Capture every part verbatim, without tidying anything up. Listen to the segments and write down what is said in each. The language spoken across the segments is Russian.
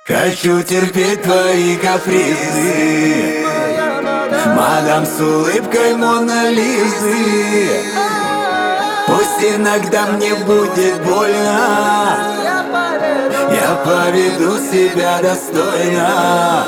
Хочу терпеть твои капризы, мадам с улыбкой Мона Лизы. Пусть иногда мне будет больно, я поведу себя достойно.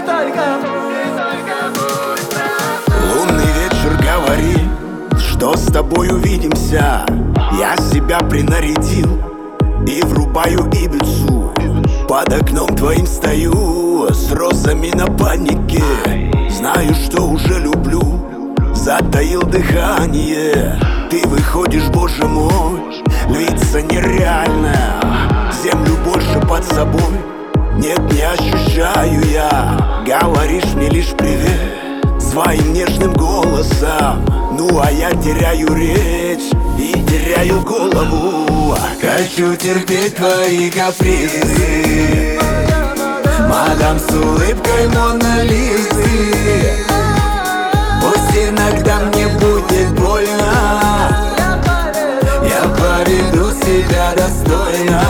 Лунный вечер говорит, что с тобой увидимся. Я себя принарядил и врубаю Ибицу. Под окном твоим стою с розами на панике. Знаю, что уже люблю, затаил дыхание. Ты выходишь, боже мой, львица нереальная. Землю больше под собой нет, не ощущаю я. Говоришь мне лишь привет своим нежным голосом. Ну а я теряю речь и теряю голову. Хочу терпеть твои капризы, мадам с улыбкой Мона Лизы. Пусть иногда мне будет больно, я поведу себя достойно.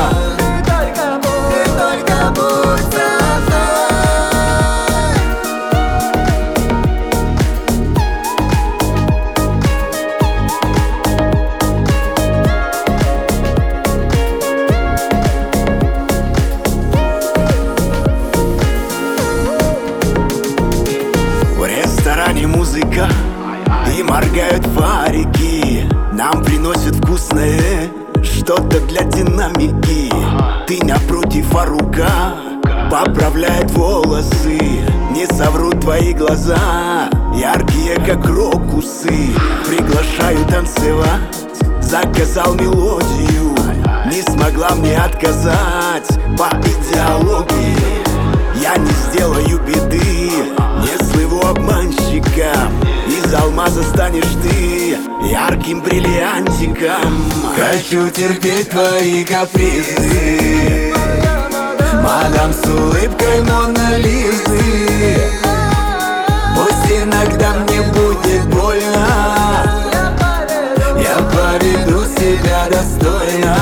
Музыка и моргают фарики. Нам приносят вкусное что-то для динамики. Ты напротив, а рука поправляет волосы. Не соврут твои глаза, яркие как крокусы. Приглашаю танцевать, заказал мелодию. Не смогла мне отказать по идеологии. Я не сделаю беды, не слыву обманщиком. Из алмаза станешь ты ярким бриллиантиком. Хочу терпеть твои капризы, мадам с улыбкой Мона Лизы. Пусть иногда мне будет больно, я поведу себя достойно.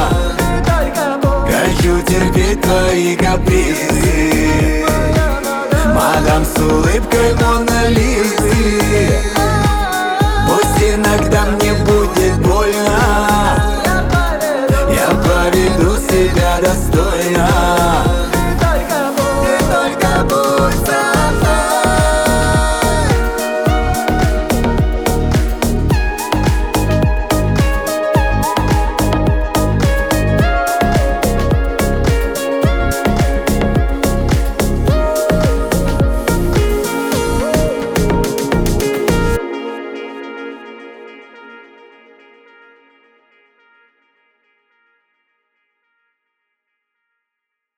Хочу терпеть твои капризы, мадам с улыбкой Мона Лизы.